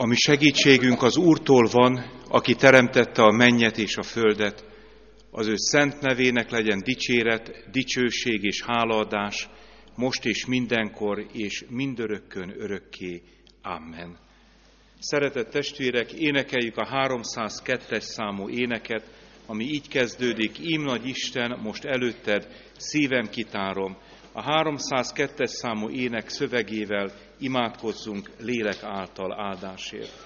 A mi segítségünk az Úrtól van, aki teremtette a mennyet és a földet. Az ő szent nevének legyen dicséret, dicsőség és hálaadás, most és mindenkor és mindörökkön örökké. Amen. Szeretett testvérek, énekeljük a 302-es számú éneket, ami így kezdődik: Ím nagy Isten, most előtted szívem kitárom. A 302-es számú ének szövegével imádkozzunk lélek által áldásért.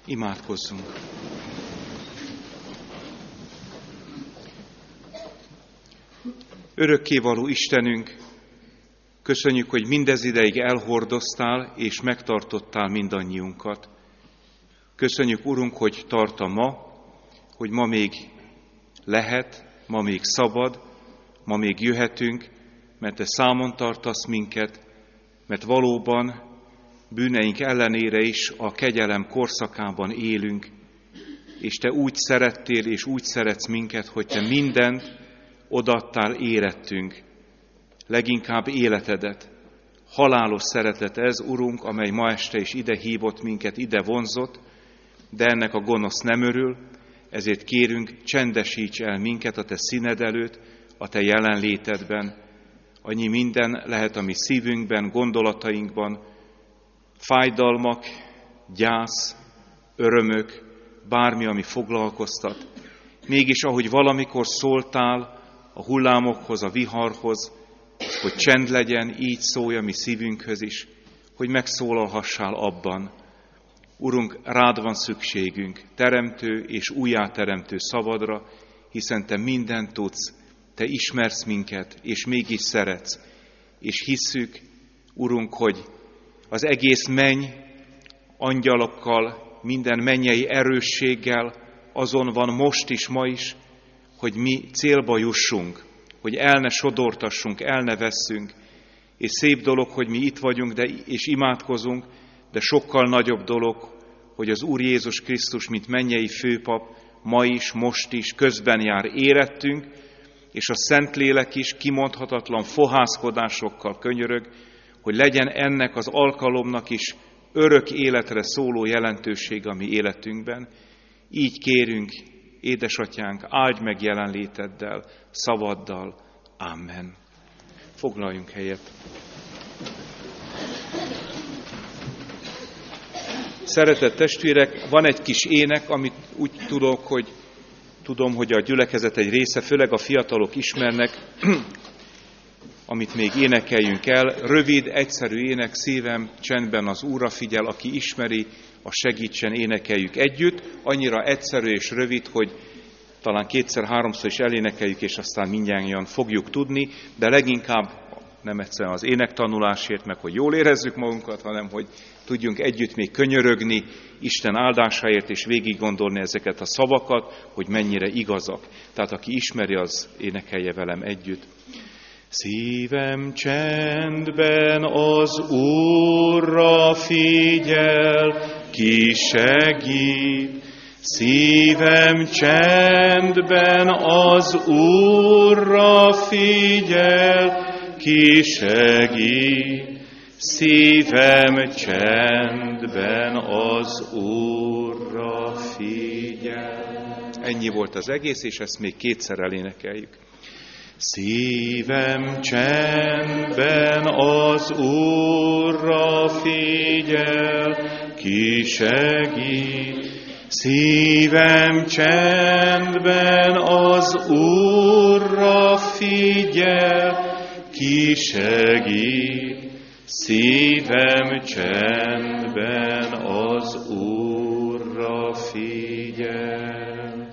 Imádkozzunk! Örökkévaló Istenünk, köszönjük, hogy mindez ideig elhordoztál és megtartottál mindannyiunkat. Köszönjük, Urunk, hogy tart a ma, hogy ma még lehet, ma még szabad, ma még jöhetünk, mert Te számon tartasz minket, mert valóban bűneink ellenére is a kegyelem korszakában élünk, és Te úgy szerettél és úgy szeretsz minket, hogy Te mindent odaadtál érettünk, leginkább életedet. Halálos szeretet ez, Urunk, amely ma este is ide hívott minket, ide vonzott, de ennek a gonosz nem örül, ezért kérünk, csendesíts el minket a Te színed előtt, a Te jelenlétedben. Annyi minden lehet a mi szívünkben, gondolatainkban, fájdalmak, gyász, örömök, bármi, ami foglalkoztat. Mégis, ahogy valamikor szóltál a hullámokhoz, a viharhoz, hogy csend legyen, így szólj a mi szívünkhöz is, hogy megszólalhassál abban. Urunk, rád van szükségünk, teremtő és újjáteremtő szavadra, hiszen Te mindent tudsz, Te ismersz minket, és mégis szeretsz. És hisszük, Urunk, hogy az egész menny angyalokkal, minden mennyei erősséggel azon van most is, ma is, hogy mi célba jussunk, hogy el ne sodortassunk, el ne vesszünk. És szép dolog, hogy mi itt vagyunk és imádkozunk, de sokkal nagyobb dolog, hogy az Úr Jézus Krisztus, mint mennyei főpap, ma is, most is közben jár érettünk, és a Szentlélek is kimondhatatlan fohászkodásokkal könyörög, hogy legyen ennek az alkalomnak is örök életre szóló jelentőség a mi életünkben. Így kérünk, édesatyánk, áldj meg jelenléteddel, szavaddal. Amen. Foglaljunk helyet. Szeretett testvérek, van egy kis ének, amit úgy tudom, hogy a gyülekezet egy része, főleg a fiatalok ismernek, amit még énekeljünk el. Rövid, egyszerű ének, szívem csendben az Úrra figyel, aki ismeri, a segítsen, énekeljük együtt. Annyira egyszerű és rövid, hogy talán kétszer-háromszor is elénekeljük, és aztán mindjárt fogjuk tudni, de leginkább nem egyszerűen az énektanulásért, meg hogy jól érezzük magunkat, hanem hogy tudjunk együtt még könyörögni Isten áldásáért, és végig gondolni ezeket a szavakat, hogy mennyire igazak. Tehát aki ismeri, az énekelje velem együtt. Szívem csendben az Úrra figyel, ki segít. Szívem csendben az Úrra figyel, ki segít. Szívem csendben az Úrra figyel. Ennyi volt az egész, és ezt még kétszer elénekeljük. Szívem csendben az Úrra figyel, ki segít. Szívem csendben az Úrra figyel, ki segít. Szívem csendben az Úrra figyel.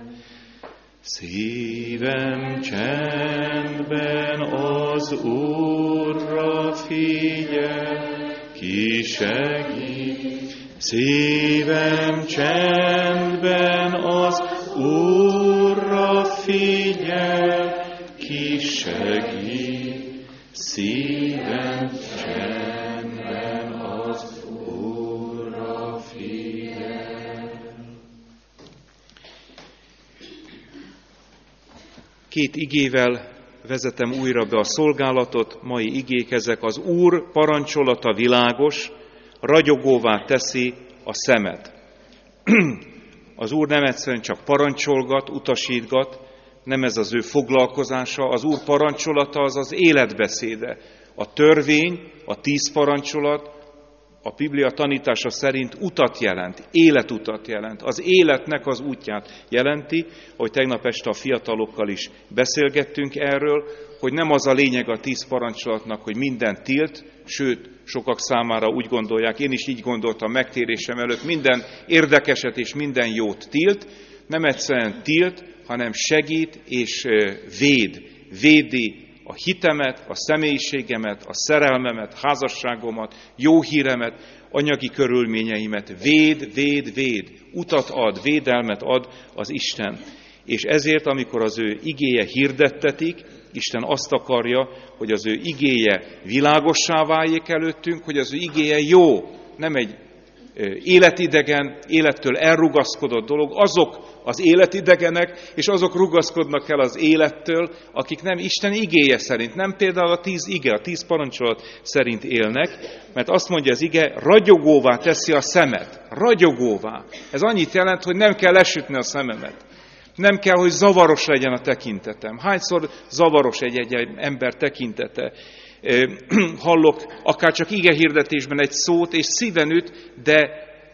Szívem csendben az Úrra figyel, ki segít. Szívem csendben az Úrra figyel, ki segít. Szívem csendben az Úrra figyel. Két igével vezetem újra be a szolgálatot, mai igék ezek. Az Úr parancsolata világos, ragyogóvá teszi a szemet. Az Úr nem egyszerűen csak parancsolgat, utasítgat, nem ez az ő foglalkozása, az Úr parancsolata az az életbeszéde. A törvény, a 10 parancsolat, a Biblia tanítása szerint utat jelent, életutat jelent. Az életnek az útját jelenti, hogy tegnap este a fiatalokkal is beszélgettünk erről, hogy nem az a lényeg a 10 parancsolatnak, hogy minden tilt, sőt, sokak számára úgy gondolják, én is így gondoltam megtérésem előtt, minden érdekeset és minden jót tilt, nem egyszerűen tilt, hanem segít és védi a hitemet, a személyiségemet, a szerelmemet, házasságomat, jó híremet, anyagi körülményeimet. Véd, utat ad, védelmet ad az Isten. És ezért, amikor az ő igéje hirdettetik, Isten azt akarja, hogy az ő igéje világossá váljék előttünk, hogy az ő igéje jó, nem egy életidegen, élettől elrugaszkodott dolog. Azok az életidegenek, és azok rugaszkodnak el az élettől, akik nem Isten igéje szerint, nem például a 10 parancsolat szerint élnek, mert azt mondja az ige, ragyogóvá teszi a szemet. Ragyogóvá. Ez annyit jelent, hogy nem kell lesütni a szememet. Nem kell, hogy zavaros legyen a tekintetem. Hányszor zavaros egy ember tekintete? Hallok akár csak igehirdetésben egy szót, és szíven üt, de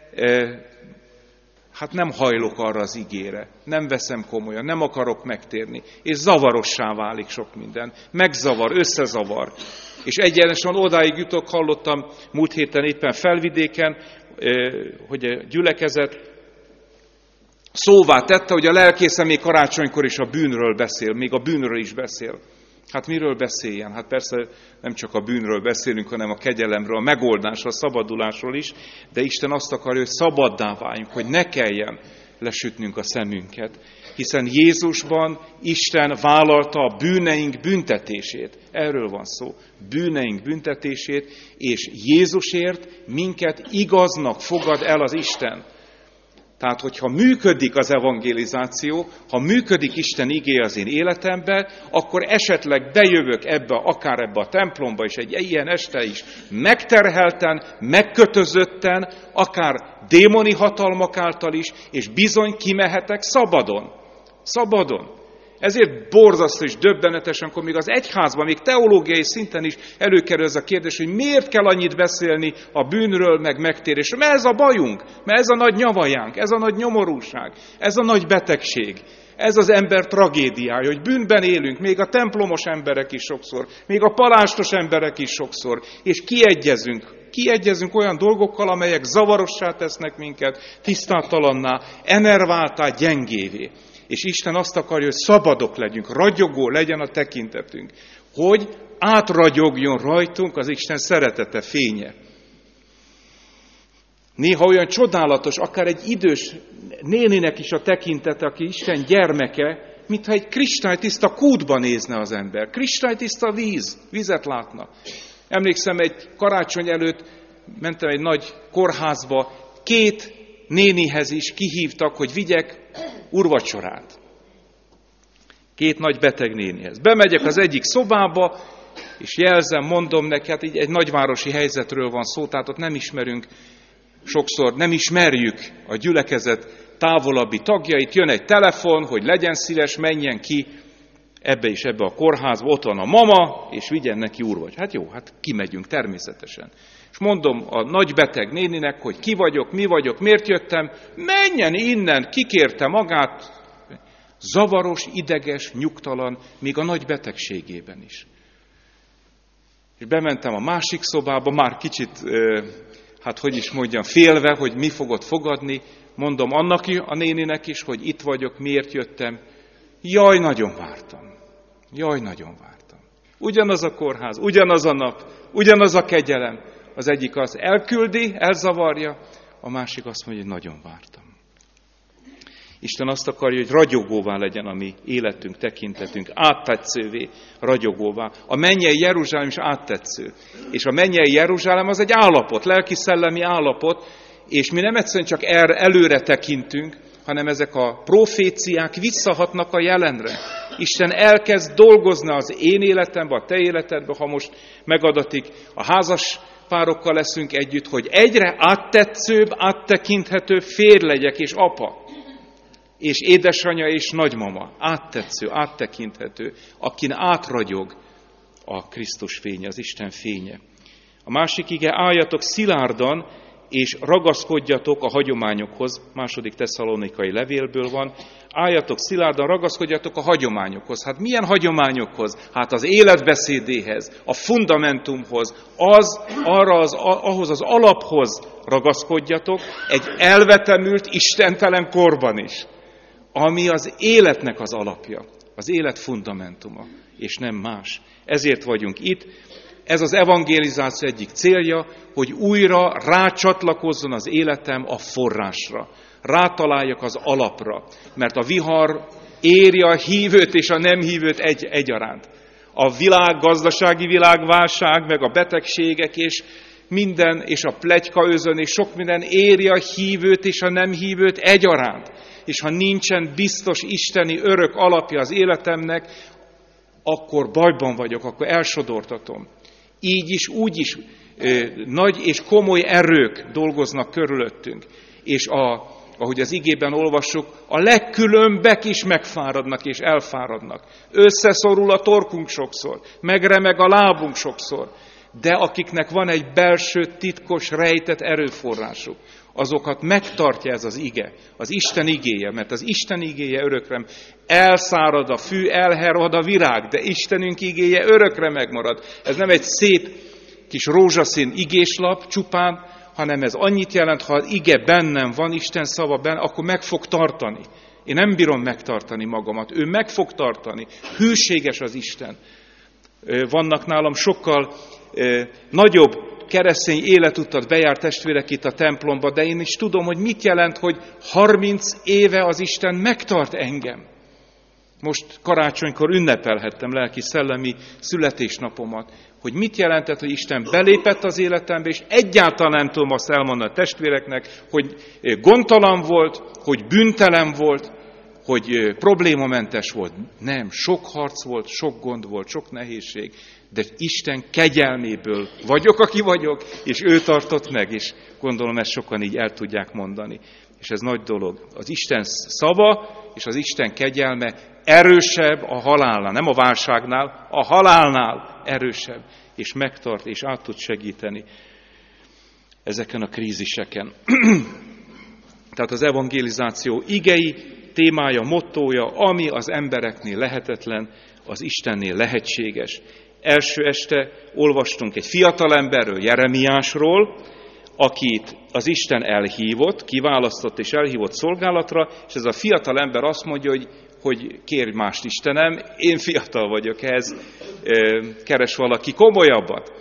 hát nem hajlok arra az igére. Nem veszem komolyan, nem akarok megtérni. És zavarossá válik sok minden. Megzavar, összezavar. És egyenesen odáig jutok, hallottam múlt héten éppen Felvidéken, hogy a gyülekezet szóvá tette, hogy a lelkésze még karácsonykor is a bűnről beszél, még a bűnről is beszél. Hát miről beszéljen? Hát persze nem csak a bűnről beszélünk, hanem a kegyelemről, a megoldásról, a szabadulásról is, de Isten azt akarja, hogy szabaddá váljunk, hogy ne kelljen lesütnünk a szemünket, hiszen Jézusban Isten vállalta a bűneink büntetését. Erről van szó, bűneink büntetését, és Jézusért minket igaznak fogad el az Isten. Tehát, hogyha működik az evangelizáció, ha működik Isten igéje az én életemben, akkor esetleg bejövök akár ebbe a templomba is, egy ilyen este is, megterhelten, megkötözötten, akár démoni hatalmak által is, és bizony kimehetek szabadon. Szabadon. Ezért borzasztó és döbbenetes, amikor még az egyházban, még teológiai szinten is előkerül ez a kérdés, hogy miért kell annyit beszélni a bűnről, meg megtérésről. Mert ez a bajunk, mert ez a nagy nyavajánk, ez a nagy nyomorúság, ez a nagy betegség, ez az ember tragédiája, hogy bűnben élünk, még a templomos emberek is sokszor, még a palástos emberek is sokszor, és kiegyezünk olyan dolgokkal, amelyek zavarossá tesznek minket, tisztátalanná, enerváltá, gyengévé. És Isten azt akarja, hogy szabadok legyünk, ragyogó legyen a tekintetünk, hogy átragyogjon rajtunk az Isten szeretete, fénye. Néha olyan csodálatos, akár egy idős néninek is a tekintete, aki Isten gyermeke, mintha egy kristálytiszta kútba nézne az ember. Kristálytiszta vizet látna. Emlékszem, egy karácsony előtt mentem egy nagy kórházba, 2 nénihez is kihívtak, hogy vigyek úrvacsorát. 2 nagy beteg nénihez. Bemegyek az egyik szobába, és jelzem, mondom neki, hát így egy nagyvárosi helyzetről van szó, tehát ott nem ismerünk, sokszor nem ismerjük a gyülekezet távolabbi tagjait, jön egy telefon, hogy legyen szíves, menjen ki ebbe a kórházba, ott van a mama, és vigyen neki úrvacsorát. Hát jó, hát kimegyünk természetesen. És mondom a nagy beteg néninek, hogy ki vagyok, mi vagyok, miért jöttem, menjen innen, kikérte magát, zavaros, ideges, nyugtalan, még a nagy betegségében is. És bementem a másik szobába, már kicsit, félve, hogy mi fogod fogadni, mondom annak a néninek is, hogy itt vagyok, miért jöttem. Jaj, nagyon vártam. Ugyanaz a kórház, ugyanaz a nap, ugyanaz a kegyelem. Az egyik az elküldi, elzavarja, a másik azt mondja, hogy nagyon vártam. Isten azt akarja, hogy ragyogóvá legyen a mi életünk, tekintetünk, áttetszővé, ragyogóvá. A mennyei Jeruzsálem is áttetsző. És a mennyei Jeruzsálem az egy állapot, lelki-szellemi állapot, és mi nem egyszerűen csak előre tekintünk, hanem ezek a proféciák visszahatnak a jelenre. Isten elkezd dolgozni az én életemben, a te életedben, ha most megadatik, a házas párokkal leszünk együtt, hogy egyre áttetszőbb, áttekinthetőbb férj legyek és apa, és édesanyja és nagymama, áttetsző, áttekinthető, akin átragyog a Krisztus fénye, az Isten fénye. A másik ige, álljatok szilárdan, és ragaszkodjatok a hagyományokhoz, 2. Tesszalonikai levélből van, álljatok szilárdan, ragaszkodjatok a hagyományokhoz. Hát milyen hagyományokhoz? Hát az életbeszédéhez, a fundamentumhoz, ahhoz az alaphoz ragaszkodjatok, egy elvetemült, istentelen korban is, ami az életnek az alapja, az élet fundamentuma, és nem más. Ezért vagyunk itt. Ez az evangelizáció egyik célja, hogy újra rácsatlakozzon az életem a forrásra. Rátaláljak az alapra, mert a vihar éri a hívőt és a nem hívőt egyaránt. A gazdasági világválság, meg a betegségek és minden, és a pletykaözön és sok minden éri a hívőt és a nem hívőt egyaránt. És ha nincsen biztos isteni örök alapja az életemnek, akkor bajban vagyok, akkor elsodortatom. Így is, úgy is nagy és komoly erők dolgoznak körülöttünk. És ahogy az igében olvassuk, a legkülönbek is megfáradnak és elfáradnak. Összeszorul a torkunk sokszor, megremeg a lábunk sokszor. De akiknek van egy belső, titkos, rejtett erőforrásuk, azokat megtartja ez az ige, az Isten igéje, mert az Isten igéje örökre elszárad a fű, elhervad a virág, de Istenünk igéje örökre megmarad. Ez nem egy szép kis rózsaszín igéslap csupán, hanem ez annyit jelent, ha az ige bennem van, Isten szava benne, akkor meg fog tartani. Én nem bírom megtartani magamat, ő meg fog tartani. Hűséges az Isten. Vannak nálam sokkal nagyobb keresztény életutat bejárt testvérek itt a templomba, de én is tudom, hogy mit jelent, hogy 30 éve az Isten megtart engem. Most karácsonykor ünnepelhettem lelki-szellemi születésnapomat, hogy mit jelentett, hogy Isten belépett az életembe, és egyáltalán nem tudom azt elmondani a testvéreknek, hogy gondtalan volt, hogy bűntelen volt, hogy problémamentes volt. Nem, sok harc volt, sok gond volt, sok nehézség, de Isten kegyelméből vagyok, aki vagyok, és ő tartott meg, és gondolom ezt sokan így el tudják mondani. És ez nagy dolog. Az Isten szava és az Isten kegyelme erősebb a halálnál, nem a válságnál, a halálnál erősebb, és megtart, és át tud segíteni ezeken a kríziseken. Tehát az evangelizáció igei, témája, mottója, ami az embereknél lehetetlen, az Istennél lehetséges. Első este olvastunk egy fiatalemberről, Jeremiásról, akit az Isten elhívott, kiválasztott és elhívott szolgálatra, és ez a fiatal ember azt mondja, hogy kérj mást, Istenem, én fiatal vagyok, ehhez keres valaki komolyabbat.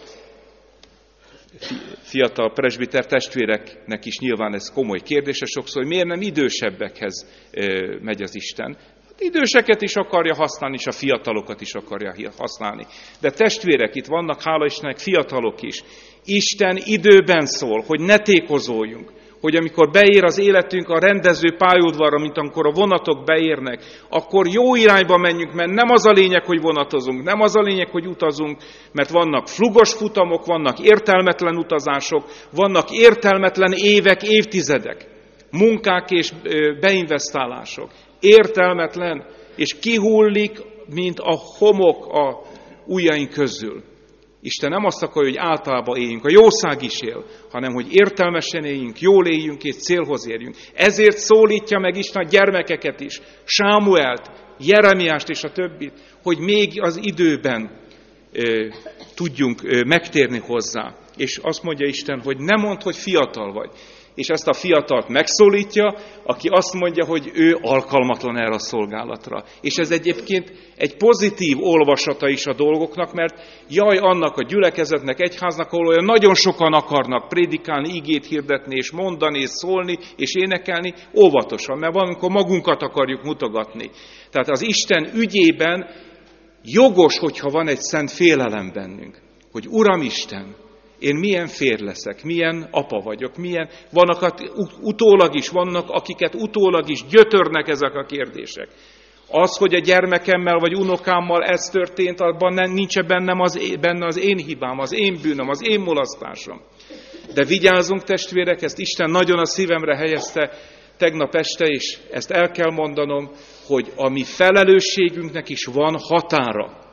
Fiatal presbiter testvéreknek is nyilván ez komoly kérdése sokszor, hogy miért nem idősebbekhez megy az Isten. Időseket is akarja használni, és a fiatalokat is akarja használni. De testvérek, itt vannak, hála Istennek, fiatalok is. Isten időben szól, hogy ne tékozoljunk, hogy amikor beér az életünk a rendező pályaudvarra, mint amikor a vonatok beérnek, akkor jó irányba menjünk, mert nem az a lényeg, hogy vonatozunk, nem az a lényeg, hogy utazunk, mert vannak flugos futamok, vannak értelmetlen utazások, vannak értelmetlen évek, évtizedek, munkák és beinvestálások. Értelmetlen, és kihullik, mint a homok a ujjaink közül. Isten nem azt akarja, hogy általában éljünk, a jószág is él, hanem hogy értelmesen éljünk, jól éljünk és célhoz érjünk. Ezért szólítja meg Isten a gyermekeket is, Sámuelt, Jeremiást és a többit, hogy még az időben tudjunk megtérni hozzá. És azt mondja Isten, hogy ne mondd, hogy fiatal vagy. És ezt a fiatalt megszólítja, aki azt mondja, hogy ő alkalmatlan erre a szolgálatra. És ez egyébként egy pozitív olvasata is a dolgoknak, mert jaj annak a gyülekezetnek, egyháznak, ahol olyan nagyon sokan akarnak prédikálni, igét hirdetni, és mondani, és szólni, és énekelni, óvatosan, mert valamikor magunkat akarjuk mutogatni. Tehát az Isten ügyében jogos, hogyha van egy szent félelem bennünk, hogy Uram Isten, én milyen férj leszek, milyen apa vagyok, vannak utólag is, vannak akiket utólag is gyötörnek ezek a kérdések. Az, hogy a gyermekemmel vagy unokámmal ez történt, abban nincs benne az én hibám, az én bűnöm, az én mulasztásom. De vigyázzunk testvérek, ezt Isten nagyon a szívemre helyezte tegnap este, és ezt el kell mondanom, hogy a mi felelősségünknek is van határa.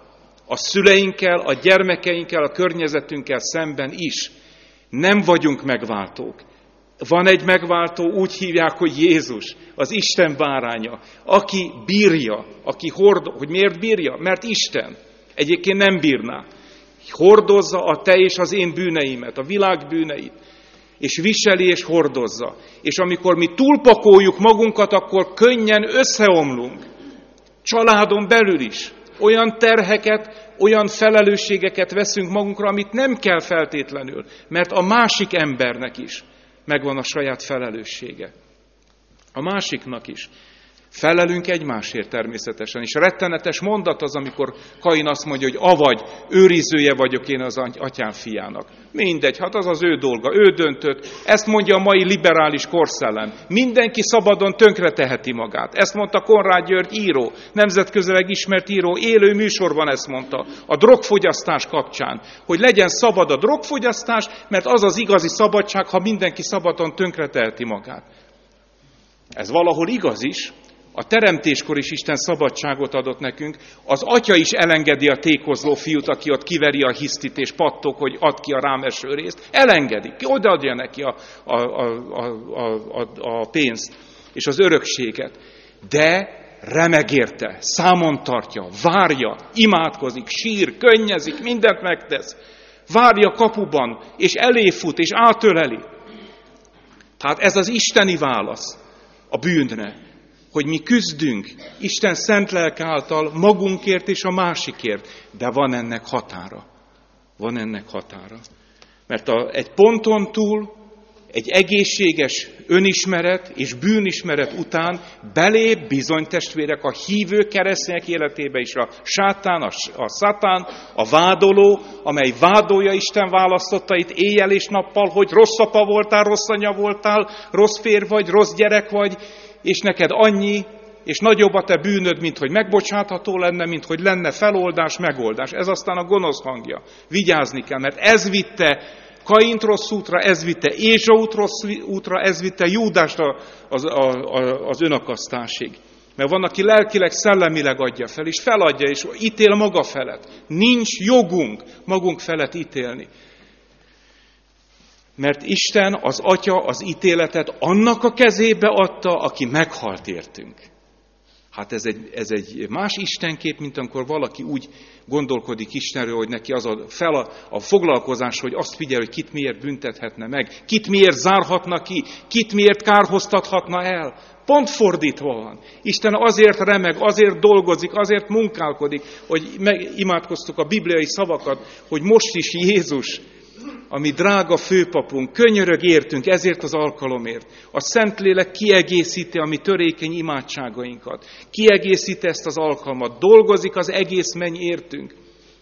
A szüleinkkel, a gyermekeinkkel, a környezetünkkel szemben is. Nem vagyunk megváltók. Van egy megváltó, úgy hívják, hogy Jézus, az Isten báránya, aki bírja, hogy miért bírja? Mert Isten. Egyébként nem bírná. Hordozza a te és az én bűneimet, a világ bűneit, és viseli és hordozza. És amikor mi túlpakoljuk magunkat, akkor könnyen összeomlunk. Családon belül is. Olyan terheket, olyan felelősségeket veszünk magunkra, amit nem kell feltétlenül, mert a másik embernek is megvan a saját felelőssége. A másiknak is. Felelünk egymásért természetesen, és rettenetes mondat az, amikor Kain azt mondja, hogy avagy, őrizője vagyok én az atyám fiának. Mindegy, hát az az ő dolga, ő döntött. Ezt mondja a mai liberális korszellem. Mindenki szabadon tönkreteheti magát. Ezt mondta Konrád György író, nemzetközileg ismert író, élő műsorban ezt mondta, a drogfogyasztás kapcsán, hogy legyen szabad a drogfogyasztás, mert az az igazi szabadság, ha mindenki szabadon tönkreteheti magát. Ez valahol igaz is. A teremtéskor is Isten szabadságot adott nekünk. Az atya is elengedi a tékozló fiút, aki ott kiveri a hisztit és pattog, hogy add ki a rám eső részt. Elengedi, odaadja neki a pénzt és az örökséget. De remeg érte, számon tartja, várja, imádkozik, sír, könnyezik, mindent megtesz. Várja kapuban, és eléfut, és átöleli. Tehát ez az isteni válasz a bűnre, hogy mi küzdünk Isten szent lelke által magunkért és a másikért, de van ennek határa. Van ennek határa. Mert egy ponton túl, egy egészséges önismeret és bűnismeret után belép bizony testvérek a hívő keresztények életébe is a sátán, a szatán, a vádoló, amely vádolja Isten választottait éjjel és nappal, hogy rossz apa voltál, rossz anya voltál, rossz férj vagy, rossz gyerek vagy, és neked annyi, és nagyobb a te bűnöd, mint hogy megbocsátható lenne, mint hogy lenne feloldás, megoldás. Ez aztán a gonosz hangja. Vigyázni kell, mert ez vitte Kaint rossz útra, ez vitte Ézsaut rossz útra, ez vitte Júdást az önakasztásig. Mert van, aki lelkileg, szellemileg adja fel, és feladja, és ítél maga felett. Nincs jogunk magunk felett ítélni. Mert Isten, az Atya az ítéletet annak a kezébe adta, aki meghalt értünk. Hát ez egy más istenkép, mint amikor valaki úgy gondolkodik Istenről, hogy neki az a foglalkozás, hogy azt figyel, hogy kit miért büntethetne meg, kit miért zárhatna ki, kit miért kárhoztathatna el. Pont fordítva van. Isten azért remeg, azért dolgozik, azért munkálkodik, hogy imádkoztuk a bibliai szavakat, hogy most is Jézus, ami drága főpapunk, könyörög értünk ezért az alkalomért. A Szentlélek kiegészíti a mi törékeny imádságainkat. Kiegészíti ezt az alkalmat. Dolgozik az egész menny értünk.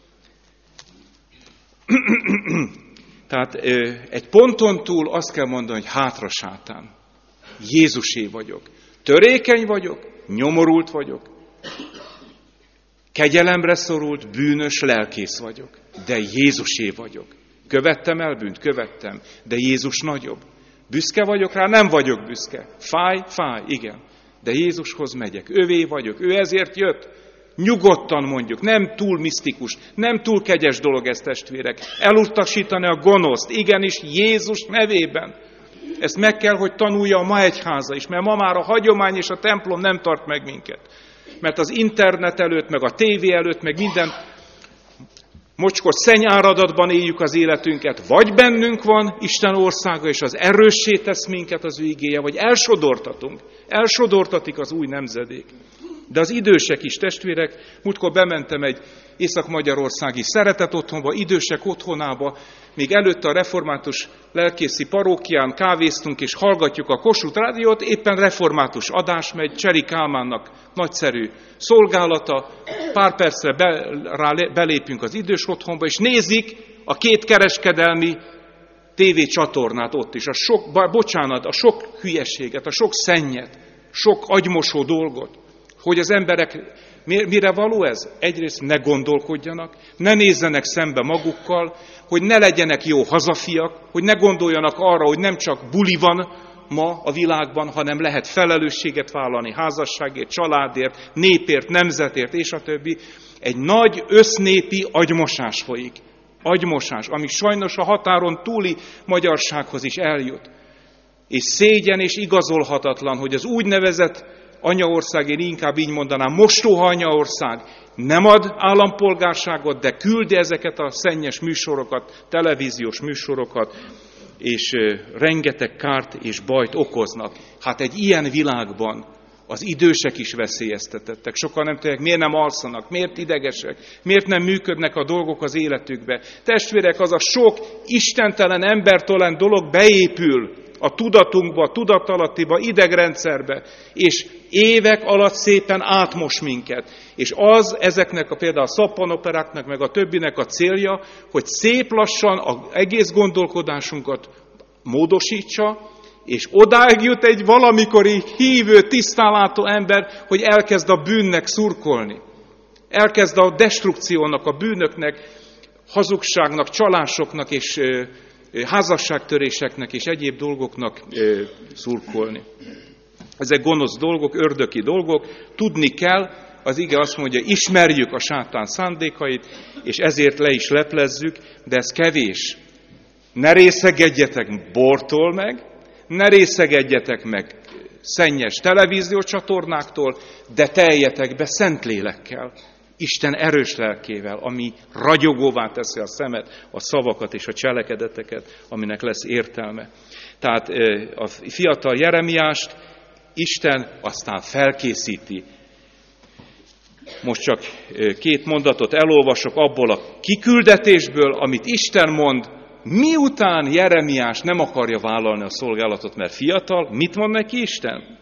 Tehát egy ponton túl azt kell mondani, hogy hátra sátán. Jézusé vagyok. Törékeny vagyok, nyomorult vagyok. Kegyelemre szorult, bűnös lelkész vagyok. De Jézusé vagyok. Követtem el bűnt? Követtem. De Jézus nagyobb. Büszke vagyok rá? Nem vagyok büszke. Fáj, igen. De Jézushoz megyek. Övé vagyok. Ő ezért jött. Nyugodtan mondjuk. Nem túl misztikus. Nem túl kegyes dolog ez, testvérek. Elutasítani a gonoszt. Igenis Jézus nevében. Ezt meg kell, hogy tanulja a ma egyháza is. Mert ma már a hagyomány és a templom nem tart meg minket. Mert az internet előtt, meg a tévé előtt, meg minden mocskos szennyáradatban éljük az életünket, vagy bennünk van Isten országa, és az erőssé tesz minket az ő igéje, vagy elsodortatunk. Elsodortatik az új nemzedék. De az idősek is, testvérek, múltkor bementem egy észak-magyarországi szeretet otthonba, idősek otthonába, még előtte a református lelkészi parókián kávéztunk, és hallgatjuk a Kossuth Rádiót, éppen református adás megy, Cseri Kálmánnak nagyszerű szolgálata, pár percre belépünk az idős otthonba, és nézik a két kereskedelmi tévécsatornát ott is, a sok hülyeséget, a sok szennyet, sok agymosó dolgot, hogy az emberek, mire való ez? Egyrészt ne gondolkodjanak, ne nézzenek szembe magukkal, hogy ne legyenek jó hazafiak, hogy ne gondoljanak arra, hogy nem csak buli van ma a világban, hanem lehet felelősséget vállalni házasságért, családért, népért, nemzetért, és a többi. Egy nagy össznépi agymosás folyik. Agymosás, ami sajnos a határon túli magyarsághoz is eljut. És szégyen és igazolhatatlan, hogy az úgynevezett anyaország, én inkább így mondanám, mostoha anyaország nem ad állampolgárságot, de küldi ezeket a szennyes műsorokat, televíziós műsorokat, és rengeteg kárt és bajt okoznak. Hát egy ilyen világban az idősek is veszélyeztetettek. Sokan nem tudják, miért nem alszanak, miért idegesek, miért nem működnek a dolgok az életükbe. Testvérek, az a sok istentelen, embertelen dolog beépül a tudatunkba, a tudatalattiba, idegrendszerbe, és évek alatt szépen átmos minket. És az ezeknek például a szappanoperáknak, meg a többinek a célja, hogy szép lassan az egész gondolkodásunkat módosítsa, és odáig jut egy valamikori hívő, tisztánlátó ember, hogy elkezd a bűnnek szurkolni. Elkezd a destrukciónak, a bűnöknek, hazugságnak, csalásoknak és házasságtöréseknek és egyéb dolgoknak szurkolni. Ezek gonosz dolgok, ördöki dolgok, tudni kell, az ige azt mondja, ismerjük a sátán szándékait, és ezért le is leplezzük, de ez kevés. Ne részegedjetek bortól meg, ne részegedjetek meg szennyes televíziós csatornáktól, de teljetek be Szentlélekkel, Isten erős lelkével, ami ragyogóvá teszi a szemet, a szavakat és a cselekedeteket, aminek lesz értelme. Tehát a fiatal Jeremiást Isten aztán felkészíti. Most csak 2 mondatot elolvasok abból a kiküldetésből, amit Isten mond, miután Jeremiás nem akarja vállalni a szolgálatot, mert fiatal, mit mond neki Isten?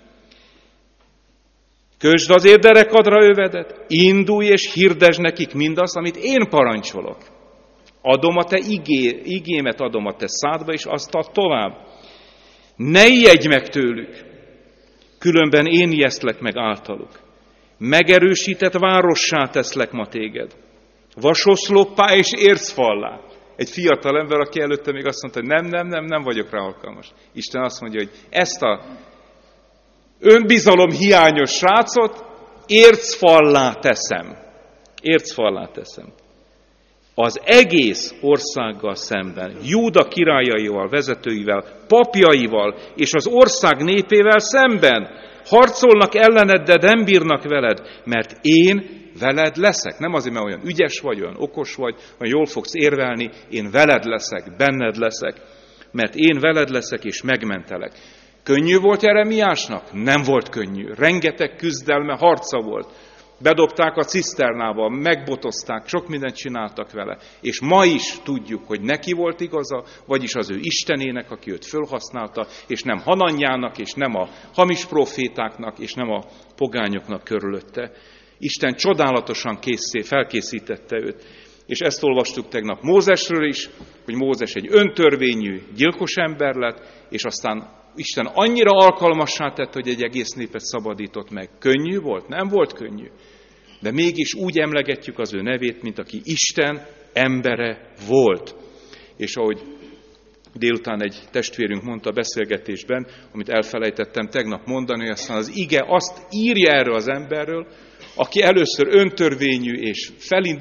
Kösd azért derekadra övedet, indulj és hirdesd nekik mindazt, amit én parancsolok. Adom a te igémet, adom a te szádba, és azt add tovább. Ne ijedj meg tőlük, különben én ijesztlek meg általuk. Megerősített várossá teszlek ma téged. Vasoszloppá és ércfallá. Egy fiatal ember, aki előtte még azt mondta, hogy nem vagyok rá alkalmas. Isten azt mondja, hogy ezt a önbizalom hiányos srácot ércfallá teszem. Ércfallá teszem. Az egész országgal szemben, Júda királyaival, vezetőivel, papjaival és az ország népével szemben harcolnak ellened, de nem bírnak veled, mert én veled leszek. Nem azért, mert olyan ügyes vagy, olyan okos vagy, olyan jól fogsz érvelni, én veled leszek, benned leszek, mert én veled leszek és megmentelek. Könnyű volt Jeremiásnak? Nem volt könnyű. Rengeteg küzdelme, harca volt. Bedobták a ciszternába, megbotozták, sok mindent csináltak vele. És ma is tudjuk, hogy neki volt igaza, vagyis az ő Istenének, aki őt fölhasználta, és nem Hananyának, és nem a hamis profétáknak, és nem a pogányoknak körülötte. Isten csodálatosan felkészítette őt. És ezt olvastuk tegnap Mózesről is, hogy Mózes egy öntörvényű, gyilkos ember lett, és aztán Isten annyira alkalmassá tett, hogy egy egész népet szabadított meg. Könnyű volt? Nem volt könnyű. De mégis úgy emlegetjük az ő nevét, mint aki Isten embere volt. És ahogy délután egy testvérünk mondta a beszélgetésben, amit elfelejtettem tegnap mondani, hogy aztán az ige azt írja erről az emberről, aki először öntörvényű és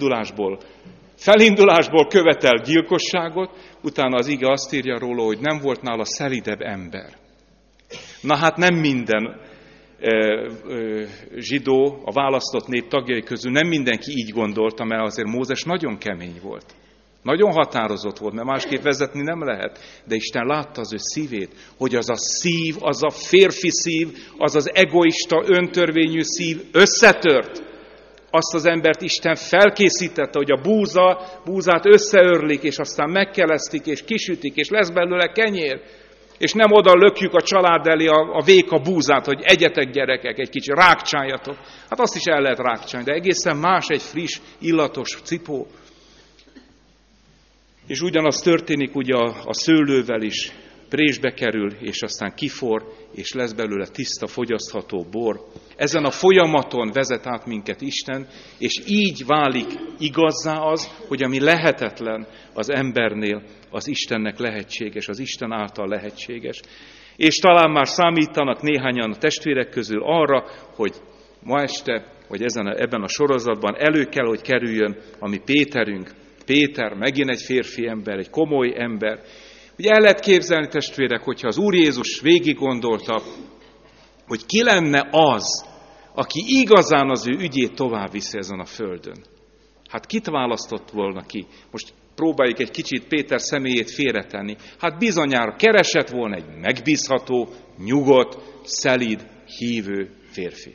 felindulásból követel gyilkosságot, utána az ige azt írja róla, hogy nem volt nála szelidebb ember. Na hát nem minden zsidó, a választott nép tagjai közül nem mindenki így gondolta, mert azért Mózes nagyon kemény volt. Nagyon határozott volt, mert másképp vezetni nem lehet. De Isten látta az ő szívét, hogy az a szív, az a férfi szív, az az egoista, öntörvényű szív összetört. Azt az embert Isten felkészítette, hogy a búzát összeörlik, és aztán megkelesztik, és kisütik, és lesz belőle kenyér. És nem oda lökjük a család elé a véka búzát, hogy egyetek gyerekek, egy kicsit rákcsáljatok. Hát azt is el lehet rákcsálni, de egészen más egy friss, illatos cipó. És ugyanaz történik ugye a szőlővel is, présbe kerül, és aztán kifor, és lesz belőle tiszta, fogyasztható bor. Ezen a folyamaton vezet át minket Isten, és így válik igazzá az, hogy ami lehetetlen az embernél, az Istennek lehetséges, az Isten által lehetséges. És talán már számítanak néhányan a testvérek közül arra, hogy ma este, vagy ebben a sorozatban elő kell, hogy kerüljön a mi Péterünk. Péter megint egy férfi ember, egy komoly ember. Ugye el lehet képzelni, testvérek, hogyha az Úr Jézus végig gondolta, hogy ki lenne az, aki igazán az ő ügyét tovább viszi ezen a földön. Hát kit választott volna ki? Most próbáljuk egy kicsit Péter személyét félretenni. Hát bizonyára keresett volna egy megbízható, nyugodt, szelíd, hívő férfit.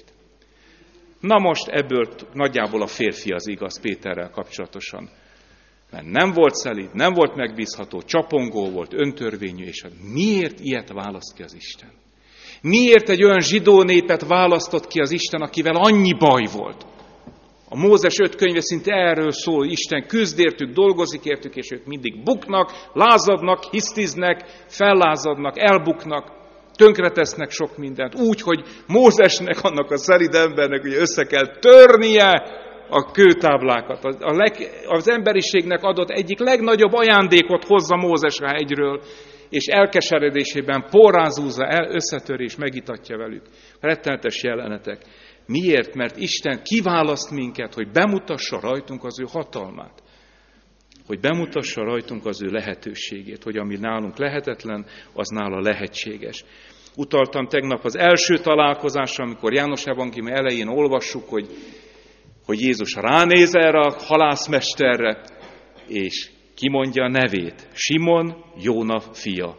Na most ebből nagyjából a férfi az igaz Péterrel kapcsolatosan. Mert nem volt szelíd, nem volt megbízható, csapongó volt, öntörvényű, és miért ilyet választ ki az Isten? Miért egy olyan zsidó népet választott ki az Isten, akivel annyi baj volt? A Mózes 5 könyve szinte erről szól, Isten küzd értük, dolgozik értük, és ők mindig buknak, lázadnak, hisztiznek, fellázadnak, elbuknak, tönkretesznek sok mindent. Úgy, hogy Mózesnek, annak a szelíd embernek ugye össze kell törnie a kőtáblákat. Az emberiségnek adott egyik legnagyobb ajándékot hozza Mózes a hegyről, és elkeseredésében porrázúzza el, összetöri és megitatja velük. Rettenetes jelenetek. Miért? Mert Isten kiválaszt minket, hogy bemutassa rajtunk az ő hatalmát. Hogy bemutassa rajtunk az ő lehetőségét, hogy ami nálunk lehetetlen, az nála lehetséges. Utaltam tegnap az első találkozásra, amikor János evangélium elején olvassuk, hogy Jézus ránéz erre a halászmesterre, és kimondja a nevét. Simon, Jóna fia.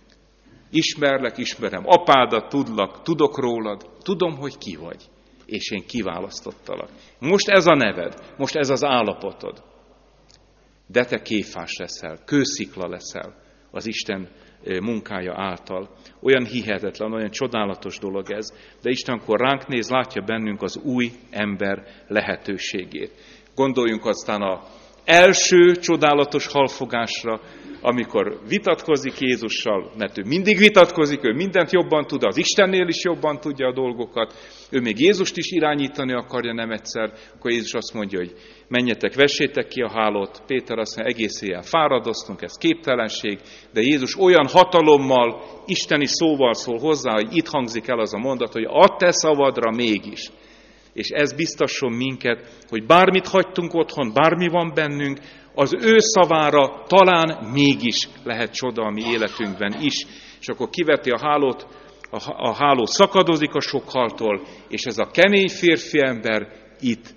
Ismerlek, ismerem apádat, tudok rólad, tudom, hogy ki vagy, és én kiválasztottalak. Most ez a neved, most ez az állapotod. De te Kéfás leszel, kőszikla leszel az Isten munkája által. Olyan hihetetlen, olyan csodálatos dolog ez, de Isten, amikor ránk néz, látja bennünk az új ember lehetőségét. Gondoljunk aztán az első csodálatos halfogásra, amikor vitatkozik Jézussal, mert ő mindig vitatkozik, ő mindent jobban tud, az Istennél is jobban tudja a dolgokat, ő még Jézust is irányítani akarja nem egyszer, akkor Jézus azt mondja, hogy menjetek, vessétek ki a hálót. Péter azt mondja, egész éjjel fáradoztunk, ez képtelenség, de Jézus olyan hatalommal, isteni szóval szól hozzá, hogy itt hangzik el az a mondat, hogy a te szavadra mégis. És ez biztasson minket, hogy bármit hagytunk otthon, bármi van bennünk, az ő szavára talán mégis lehet csoda a mi életünkben is. És akkor kiveti a hálót, a háló szakadozik a sok haltól, és ez a kemény férfi ember itt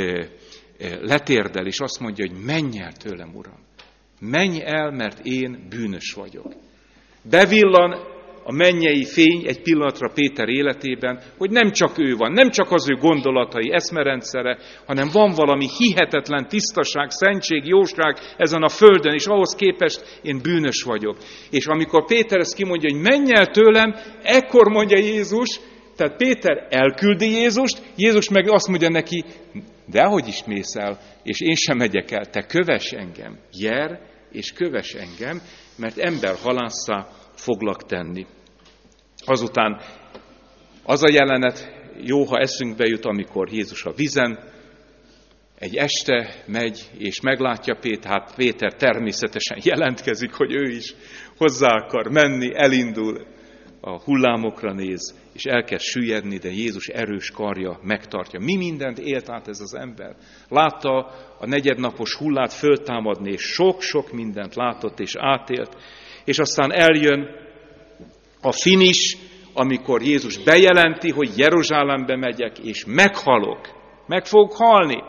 letérdel, és azt mondja, hogy menj el tőlem, Uram. Menj el, mert én bűnös vagyok. Bevillan a mennyei fény egy pillanatra Péter életében, hogy nem csak ő van, nem csak az ő gondolatai, eszmerendszere, hanem van valami hihetetlen tisztaság, szentség, jóság ezen a földön, és ahhoz képest én bűnös vagyok. És amikor Péter ezt kimondja, hogy menj el tőlem, ekkor mondja Jézus, tehát Péter elküldi Jézust, Jézus meg azt mondja neki, dehogy is mész el, és én sem megyek el, te kövess engem, jár és kövess engem, mert emberhalásszá foglak tenni. Azután az a jelenet, jó, ha eszünkbe jut, amikor Jézus a vízen, egy este megy, és meglátja hát Péter természetesen jelentkezik, hogy ő is hozzá akar menni, elindul, a hullámokra néz, és elkezd süllyedni, de Jézus erős karja megtartja. Mi mindent élt át ez az ember? Látta a negyednapos hullát föltámadni, és sok-sok mindent látott és átélt, és aztán eljön a finish, amikor Jézus bejelenti, hogy Jeruzsálembe megyek, és meghalok. Meg fogok halni.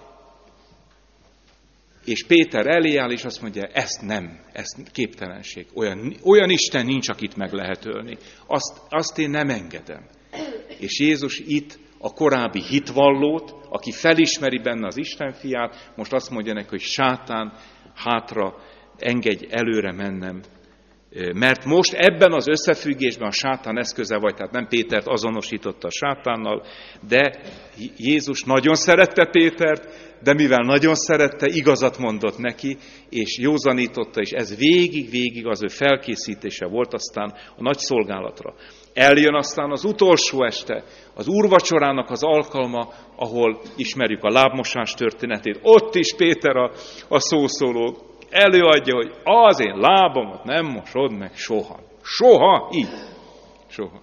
És Péter elé áll, és azt mondja, ezt nem, ez képtelenség. Olyan Isten nincs, akit meg lehet ölni. Azt én nem engedem. És Jézus itt a korábbi hitvallót, aki felismeri benne az Isten fiát, most azt mondja neki, hogy sátán, hátra, engedj előre mennem. Mert most ebben az összefüggésben a sátán eszköze vagy, tehát nem Pétert azonosította a sátánnal, de Jézus nagyon szerette Pétert, de mivel nagyon szerette, igazat mondott neki, és józanította, és ez végig az ő felkészítése volt aztán a nagy szolgálatra. Eljön aztán az utolsó este, az úrvacsorának az alkalma, ahol ismerjük a lábmosás történetét. Ott is Péter a szószóló előadja, hogy az én lábamat nem mosod meg soha. Soha így. Soha.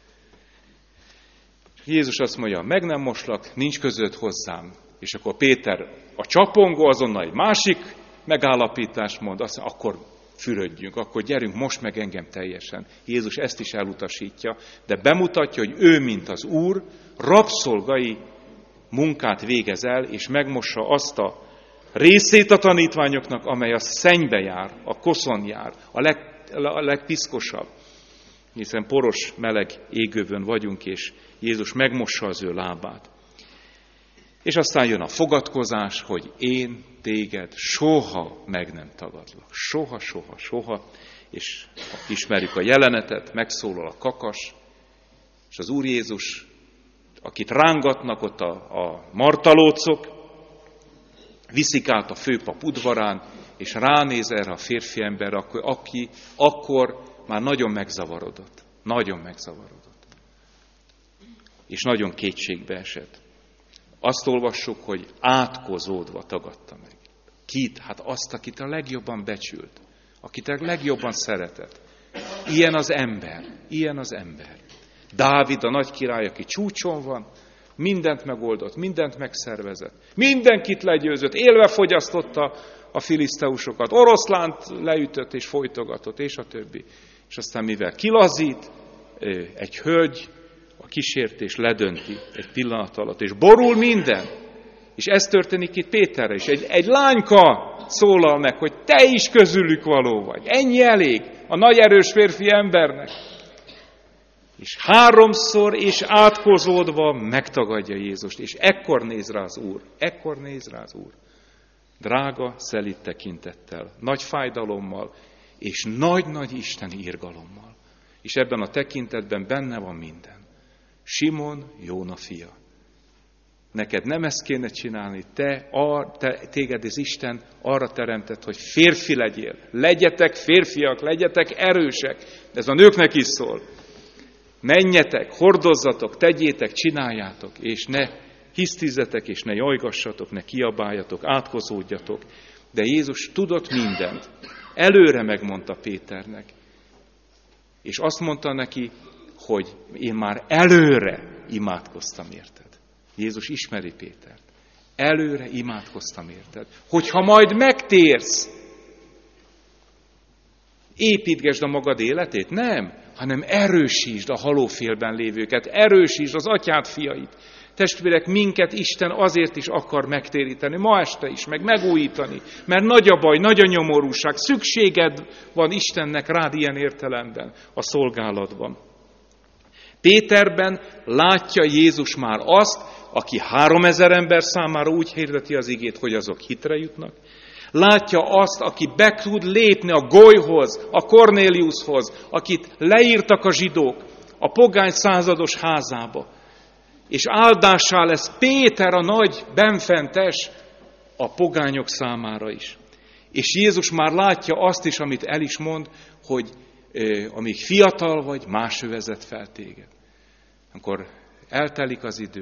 Jézus azt mondja, meg nem moslak, nincs között hozzám. És akkor Péter a csapongó azonnal egy másik megállapítást mond, azt mondja, akkor fürödjünk, akkor gyerünk, most meg engem teljesen. Jézus ezt is elutasítja, de bemutatja, hogy ő, mint az Úr, rabszolgai munkát végez el, és megmossa azt a részét a tanítványoknak, amely a szennybe jár, a koszon jár, a legpiszkosabb. Hiszen poros, meleg égővön vagyunk, és Jézus megmossa az ő lábát. És aztán jön a fogadkozás, hogy én téged soha meg nem tagadlak. Soha, soha, soha. És ismerjük a jelenetet, megszólal a kakas, és az Úr Jézus, akit rángatnak ott a martalócok, viszik át a főpap udvarán, és ránéz erre a férfi emberre, aki akkor már nagyon megzavarodott. Nagyon megzavarodott. És nagyon kétségbe esett. Azt olvassuk, hogy átkozódva tagadta meg. Kit? Hát azt, akit a legjobban becsült, akit a legjobban szeretett. Ilyen az ember, ilyen az ember. Dávid, a nagy király, aki csúcson van, mindent megoldott, mindent megszervezett, mindenkit legyőzött, élve fogyasztotta a filiszteusokat, oroszlánt leütött és folytogatott, és a többi. És aztán mivel kilazít, egy hölgy a kísértés ledönti egy pillanat alatt, és borul minden. És ez történik itt Péterre is. Egy lányka szólal meg, hogy te is közülük való vagy. Ennyi elég a nagy erős férfi embernek. És háromszor és átkozódva megtagadja Jézust. És ekkor néz rá az Úr. Ekkor néz rá az Úr. Drága, szelíd tekintettel, nagy fájdalommal, és nagy-nagy isteni irgalommal. És ebben a tekintetben benne van minden. Simon, Jóna fia. Neked nem ezt kéne csinálni, téged az Isten arra teremtett, hogy férfi legyél. Legyetek férfiak, legyetek erősek. Ez a nőknek is szól. Menjetek, hordozzatok, tegyétek, csináljátok, és ne hisztizzetek, és ne jajgassatok, ne kiabáljatok, átkozódjatok. De Jézus tudott mindent. Előre megmondta Péternek. És azt mondta neki, hogy én már előre imádkoztam érted. Jézus ismeri Pétert. Előre imádkoztam érted. Hogyha majd megtérsz, építgesd a magad életét? Nem, hanem erősítsd a halófélben lévőket, erősítsd az atyád fiait. Testvérek, minket Isten azért is akar megtéríteni, ma este is, meg megújítani, mert nagy a baj, nagy a nyomorúság, szükséged van Istennek rád ilyen értelemben a szolgálatban. Péterben látja Jézus már azt, aki 3000 ember számára úgy hirdeti az igét, hogy azok hitre jutnak. Látja azt, aki be tud lépni a golyhoz, a Kornéliushoz, akit leírtak a zsidók a pogány százados házába. És áldássá lesz Péter a nagy benfentes a pogányok számára is. És Jézus már látja azt is, amit el is mond, hogy amíg fiatal vagy, más övezet fel téged. Amikor eltelik az idő,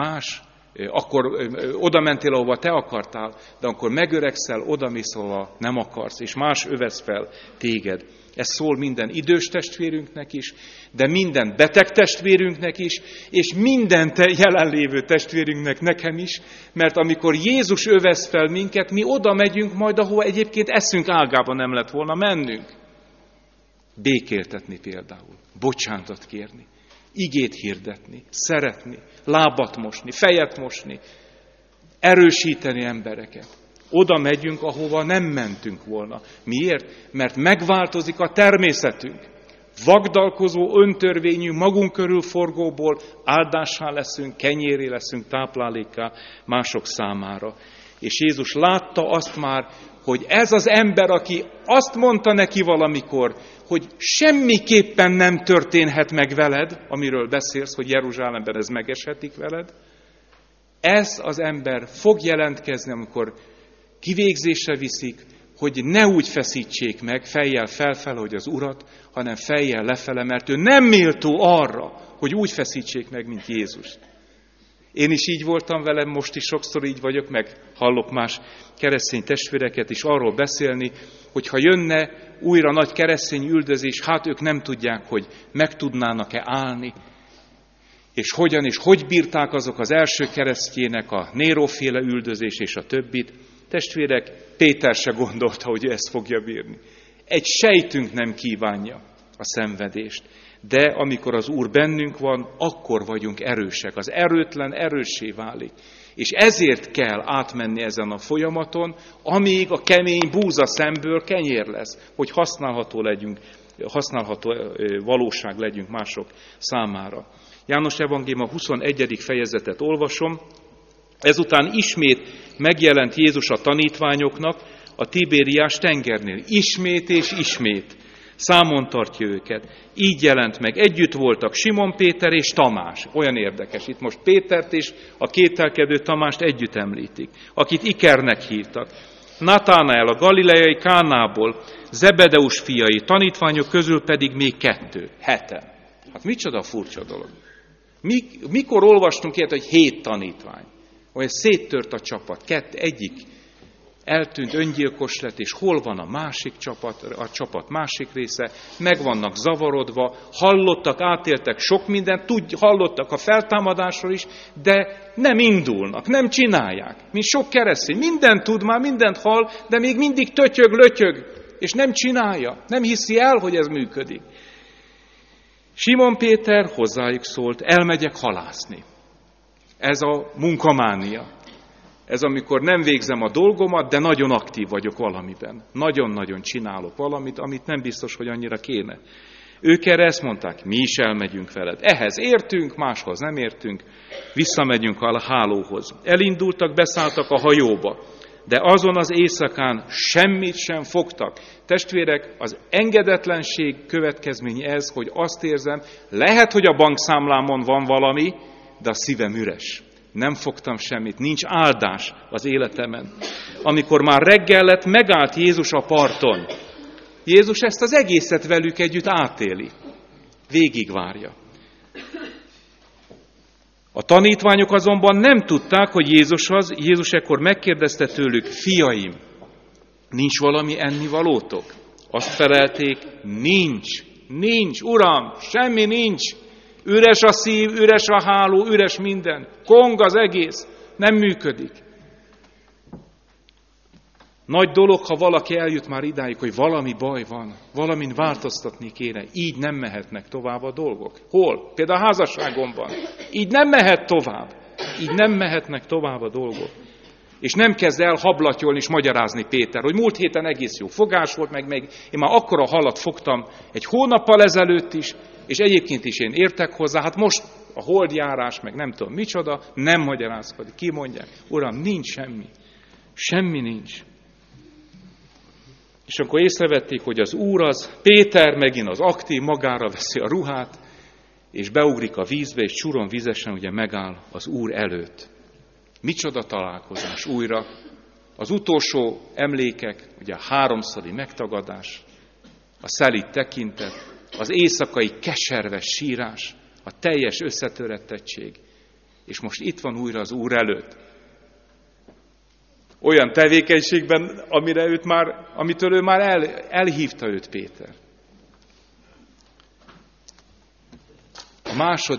akkor oda mentél, ahova te akartál, de akkor megöregszel, odamész, ahova nem akarsz, és más övez fel téged. Ez szól minden idős testvérünknek is, de minden beteg testvérünknek is, és minden jelenlévő testvérünknek, nekem is, mert amikor Jézus övez fel minket, mi oda megyünk majd, ahova egyébként eszünk ágában nem lett volna mennünk. Békéltetni például, bocsánatot kérni, igét hirdetni, szeretni, lábat mosni, fejet mosni, erősíteni embereket. Oda megyünk, ahova nem mentünk volna. Miért? Mert megváltozik a természetünk. Vagdalkozó, öntörvényű, magunk körül forgóból áldássá leszünk, kenyéré leszünk, táplálékká mások számára. És Jézus látta azt már, hogy ez az ember, aki azt mondta neki valamikor, hogy semmiképpen nem történhet meg veled, amiről beszélsz, hogy Jeruzsálemben ez megeshetik veled, ez az ember fog jelentkezni, amikor kivégzésre viszik, hogy ne úgy feszítsék meg fejjel felfele, hogy az Urat, hanem fejjel lefele, mert ő nem méltó arra, hogy úgy feszítsék meg, mint Jézus. Én is így voltam velem, most is sokszor így vagyok, meg hallok más keresztény testvéreket is arról beszélni, hogy ha jönne újra nagy keresztény üldözés, hát ők nem tudják, hogy meg tudnának-e állni, és hogy bírták azok az első keresztjének a Néróféle üldözés és a többit. Testvérek, Péter se gondolta, hogy ő ezt fogja bírni. Egy sejtünk nem kívánja a szenvedést, de amikor az Úr bennünk van, akkor vagyunk erősek. Az erőtlen erőssé válik. És ezért kell átmenni ezen a folyamaton, amíg a kemény búza szemből kenyér lesz, hogy használható valóság legyünk mások számára. János evangélium a 21. fejezetet olvasom. Ezután ismét megjelent Jézus a tanítványoknak a Tibériás tengernél. Ismét és ismét számon tartja őket. Így jelent meg. Együtt voltak Simon Péter és Tamás. Olyan érdekes. Itt most Pétert és a kételkedő Tamást együtt említik, akit Ikernek hívtak. Natánael a galileai Kánából, Zebedeus fiai, tanítványok közül pedig még 2. 7. Hát micsoda furcsa dolog. Mikor olvastunk ilyet, hogy 7 tanítvány? Olyan széttört a csapat, egyik eltűnt, öngyilkos lett, és hol van a másik csapat, a csapat másik része, meg vannak zavarodva, hallottak, átéltek sok mindent, hallottak a feltámadásról is, de nem indulnak, nem csinálják. Mint sok keresztény, mindent tud már, mindent hall, de még mindig tötyög, lötyög, és nem csinálja, nem hiszi el, hogy ez működik. Simon Péter hozzájuk szólt, elmegyek halászni. Ez a munkamánia. Ez amikor nem végzem a dolgomat, de nagyon aktív vagyok valamiben. Nagyon-nagyon csinálok valamit, amit nem biztos, hogy annyira kéne. Ők erre ezt mondták, mi is elmegyünk veled. Ehhez értünk, máshoz nem értünk, visszamegyünk a hálóhoz. Elindultak, beszálltak a hajóba, de azon az éjszakán semmit sem fogtak. Testvérek, az engedetlenség következménye ez, hogy azt érzem, lehet, hogy a bankszámlámon van valami, de a szívem üres. Nem fogtam semmit, nincs áldás az életemen. Amikor már reggel lett, megállt Jézus a parton. Jézus ezt az egészet velük együtt átéli. Végigvárja. A tanítványok azonban nem tudták, hogy Jézus ekkor megkérdezte tőlük, fiaim, nincs valami ennivalótok? Azt felelték, nincs, Uram, semmi nincs. Üres a szív, üres a háló, üres minden. Kong az egész, nem működik. Nagy dolog, ha valaki eljut már idáig, hogy valami baj van, valamin változtatni kéne. Így nem mehetnek tovább a dolgok. Hol? Például a házasságomban. Így nem mehet tovább. Így nem mehetnek tovább a dolgok. És nem kezd el hablatyolni és magyarázni Péter, hogy múlt héten egész jó fogás volt, meg én már akkora halat fogtam egy hónappal ezelőtt is, és egyébként is én értek hozzá, hát most a holdjárás, meg nem tudom micsoda, nem magyarázkodik. Ki mondják? Uram, nincs semmi. Semmi nincs. És akkor észrevették, hogy az Úr az, Péter megint az aktív, magára veszi a ruhát, és beugrik a vízbe, és csuron vizesen ugye megáll az Úr előtt. Micsoda találkozás újra. Az utolsó emlékek, ugye a 3. megtagadás, a szelíd tekintet, az éjszakai keserves sírás, a teljes összetörettettség. És most itt van újra az Úr előtt. Olyan tevékenységben, amitől ő már elhívta őt Péter. A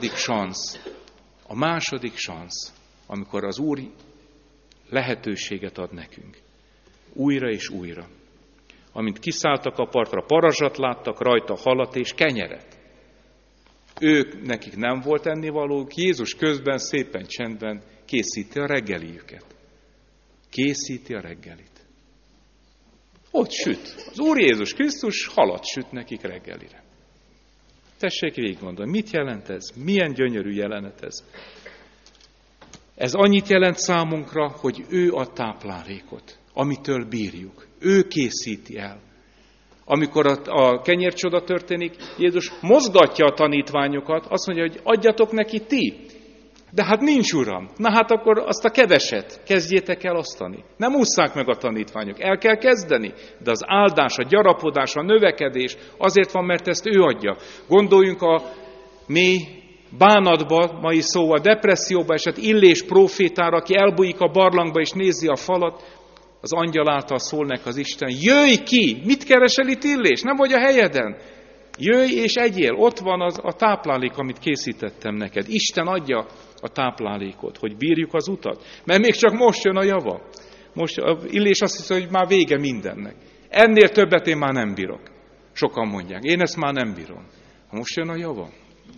második szansz, amikor az Úr lehetőséget ad nekünk. Újra és újra. Amint kiszálltak a partra, parazsat láttak, rajta halat és kenyeret. Nekik nem volt ennivalók, Jézus közben szépen csendben készíti a reggeliüket. Készíti a reggelit. Ott süt. Az Úr Jézus Krisztus halat süt nekik reggelire. Tessék végigmondani, mit jelent ez? Milyen gyönyörű jelenet ez? Ez annyit jelent számunkra, hogy ő a táplálékot, amitől bírjuk. Ő készíti el. Amikor a kenyércsoda történik, Jézus mozgatja a tanítványokat, azt mondja, hogy adjatok neki ti. De hát nincs, Uram. Na hát akkor azt a keveset kezdjétek el osztani. Nem ússzák meg a tanítványok. El kell kezdeni. De az áldás, a gyarapodás, a növekedés azért van, mert ezt ő adja. Gondoljunk a mély bánatba, mai szóval depresszióba esett Illés prófétára, aki elbújik a barlangba és nézi a falat, az angyal által szól neki az Isten, jöjj ki! Mit keresel itt, Illés? Nem vagy a helyeden? Jöjj és egyél, ott van a táplálék, amit készítettem neked. Isten adja a táplálékot, hogy bírjuk az utat. Mert még csak most jön a java. Most Illés azt hiszi, hogy már vége mindennek. Ennél többet én már nem bírok. Sokan mondják, én ezt már nem bírom. Most jön a java.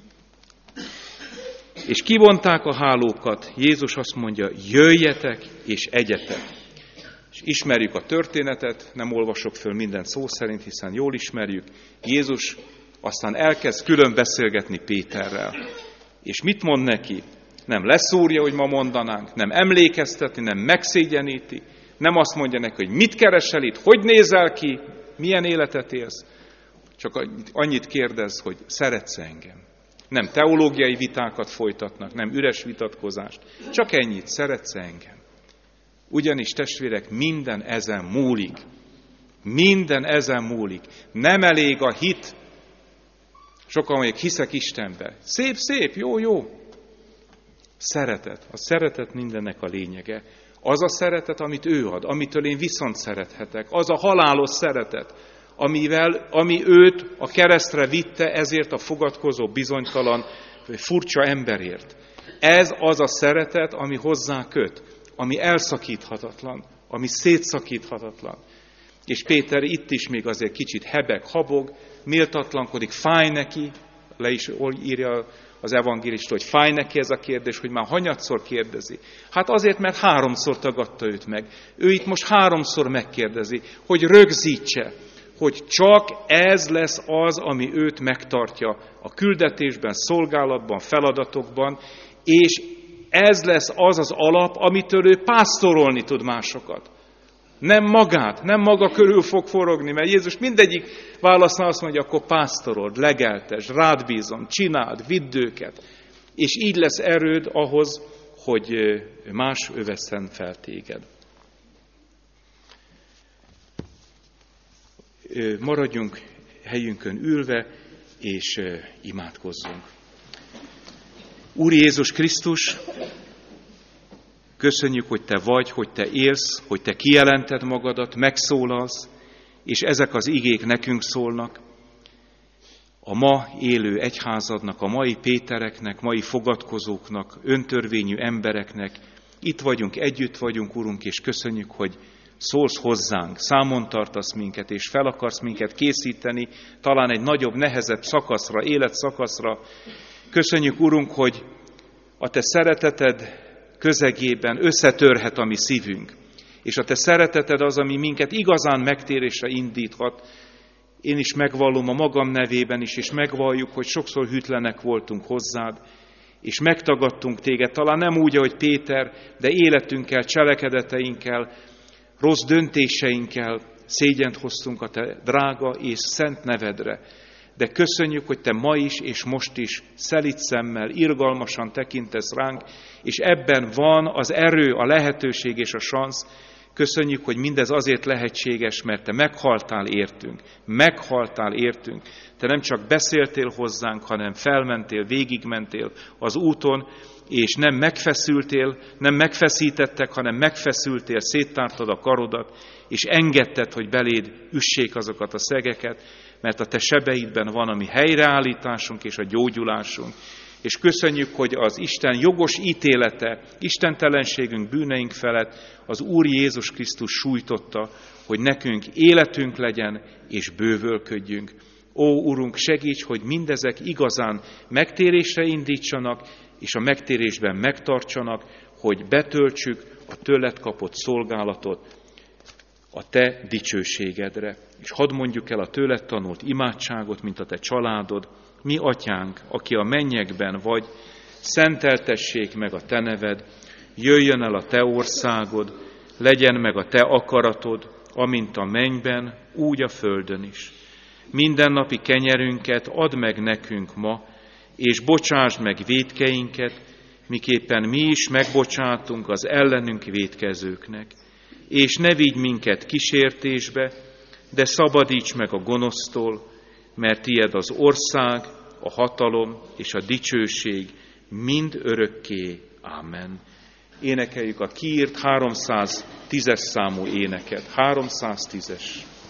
És kivonták a hálókat, Jézus azt mondja, jöjjetek és egyetek. És ismerjük a történetet, nem olvasok föl mindent szó szerint, hiszen jól ismerjük. Jézus aztán elkezd külön beszélgetni Péterrel. És mit mond neki? Nem leszúrja, hogy ma mondanánk, nem emlékeztetni, nem megszégyeníti, nem azt mondja neki, hogy mit keresel itt, hogy nézel ki, milyen életet élsz. Csak annyit kérdez, hogy szeretsz engem. Nem teológiai vitákat folytatnak, nem üres vitatkozást. Csak ennyit, szeretsz engem. Ugyanis, testvérek, minden ezen múlik. Minden ezen múlik. Nem elég a hit. Sokan mondják, hiszek Istenbe. Szép, szép, jó, jó. Szeretet. A szeretet mindennek a lényege. Az a szeretet, amit ő ad, amitől én viszont szerethetek. Az a halálos szeretet, ami őt a keresztre vitte, ezért a fogadkozó, bizonytalan, furcsa emberért. Ez az a szeretet, ami hozzá köt, ami elszakíthatatlan, ami szétszakíthatatlan. És Péter itt is még azért kicsit hebeg, habog, méltatlankodik, fáj neki, le is írja az evangélista, hogy fáj neki ez a kérdés, hogy már hanyatszor kérdezi. Hát azért, mert 3-szor tagadta őt meg. Ő itt most 3-szor megkérdezi, hogy rögzítse, hogy csak ez lesz az, ami őt megtartja a küldetésben, szolgálatban, feladatokban, és ez lesz az az alap, amitől ő pásztorolni tud másokat. Nem magát, nem maga körül fog forogni, mert Jézus mindegyik válasznál azt mondja, akkor pásztorold, legeltesd, rád bízom, csináld, vidd őket. És így lesz erőd ahhoz, hogy más övesszen fel téged. Maradjunk helyünkön ülve, és imádkozzunk. Úr Jézus Krisztus, köszönjük, hogy Te vagy, hogy Te élsz, hogy Te kijelented magadat, megszólalsz, és ezek az igék nekünk szólnak. A ma élő egyházadnak, a mai Pétereknek, mai fogadkozóknak, öntörvényű embereknek, itt vagyunk, együtt vagyunk, Urunk, és köszönjük, hogy szólsz hozzánk, számon tartasz minket, és fel akarsz minket készíteni, talán egy nagyobb, nehezebb szakaszra, életszakaszra. Köszönjük, Urunk, hogy a Te szereteted közegében összetörhet a mi szívünk, és a Te szereteted az, ami minket igazán megtérésre indíthat. Én is megvallom a magam nevében is, és megvalljuk, hogy sokszor hűtlenek voltunk hozzád, és megtagadtunk Téged, talán nem úgy, ahogy Péter, de életünkkel, cselekedeteinkkel, rossz döntéseinkkel szégyent hoztunk a Te drága és szent nevedre. De köszönjük, hogy Te ma is és most is szelíd szemmel, irgalmasan tekintesz ránk, és ebben van az erő, a lehetőség és a sansz. Köszönjük, hogy mindez azért lehetséges, mert Te meghaltál értünk. Meghaltál értünk. Te nem csak beszéltél hozzánk, hanem felmentél, végigmentél az úton, és nem megfeszültél, nem megfeszítettek, hanem megfeszültél, széttártad a karodat, és engedted, hogy beléd üssék azokat a szegeket, mert a Te sebeidben van a mi helyreállításunk és a gyógyulásunk. És köszönjük, hogy az Isten jogos ítélete, istentelenségünk, bűneink felett az Úr Jézus Krisztus sújtotta, hogy nekünk életünk legyen és bővölködjünk. Ó, Urunk, segíts, hogy mindezek igazán megtérésre indítsanak, és a megtérésben megtartsanak, hogy betöltsük a tőled kapott szolgálatot a Te dicsőségedre. És hadd mondjuk el a tőled tanult imádságot, mint a Te családod. Mi, Atyánk, aki a mennyekben vagy, szenteltessék meg a Te neved, jöjjön el a Te országod, legyen meg a Te akaratod, amint a mennyben, úgy a földön is. Mindennapi kenyerünket add meg nekünk ma, és bocsásd meg vétkeinket, miképpen mi is megbocsátunk az ellenünk vétkezőknek. És ne vigy minket kísértésbe, de szabadíts meg a gonosztól, mert tied az ország, a hatalom és a dicsőség mind örökké. Amen. Énekeljük a kiírt 310-es számú éneket. 310-es.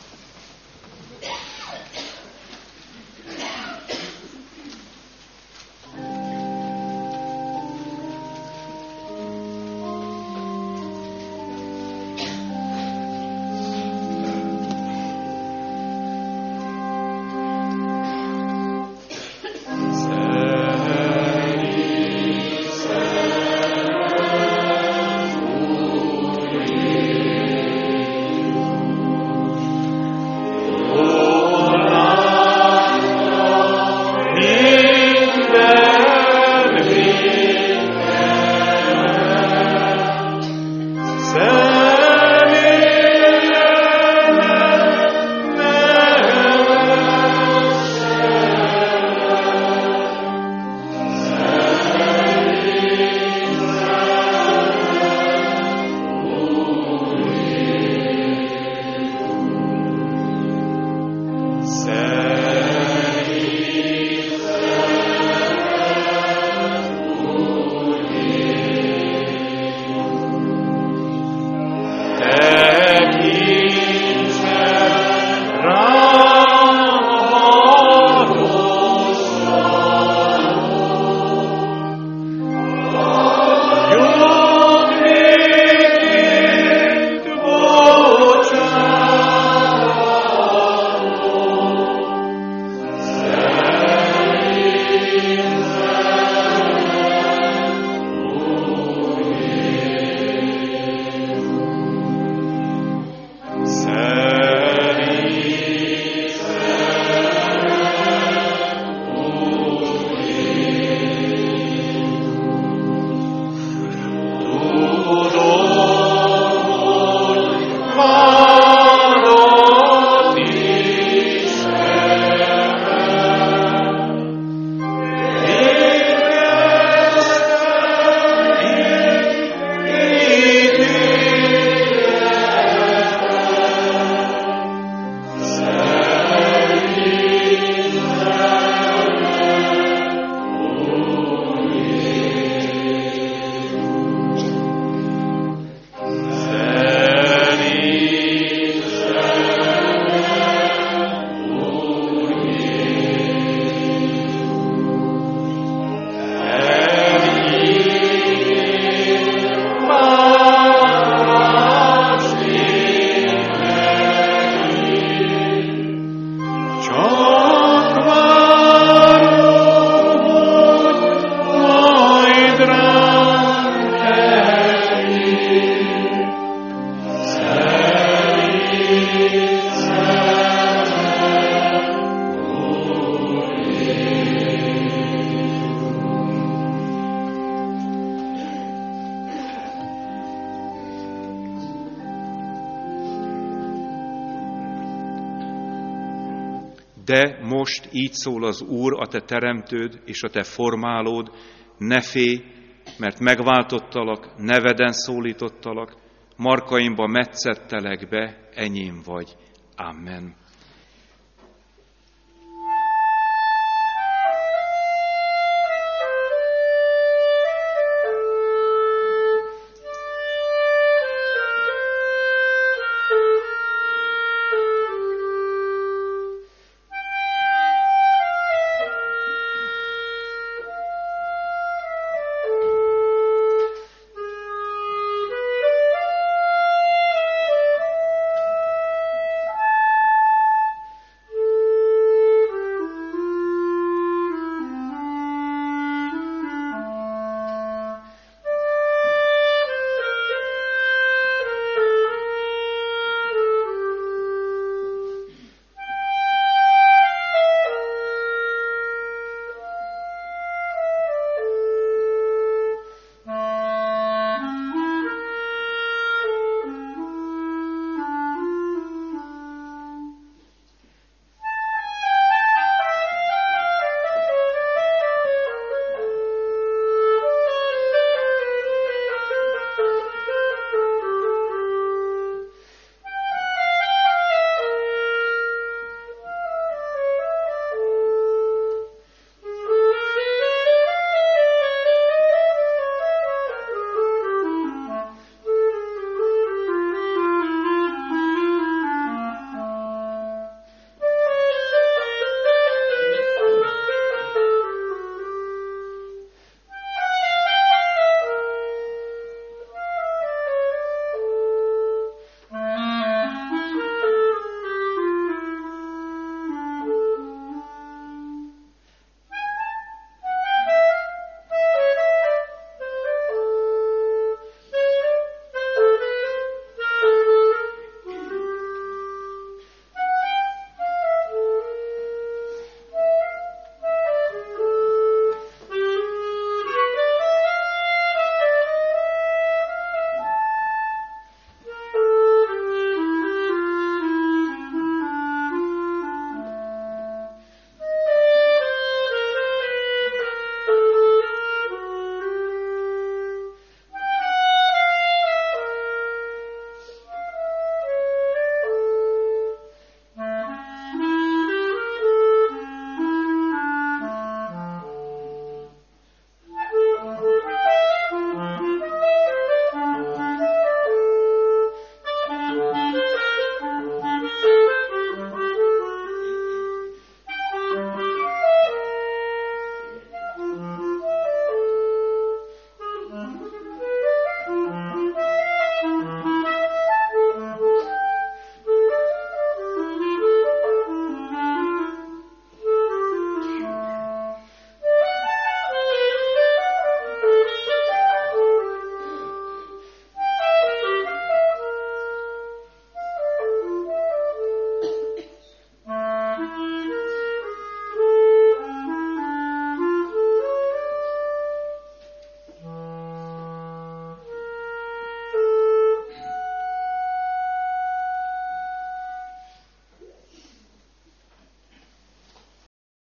De most így szól az Úr, a te teremtőd és a te formálód, ne félj, mert megváltottalak, neveden szólítottalak, markaimba metszettelek be, enyém vagy. Amen.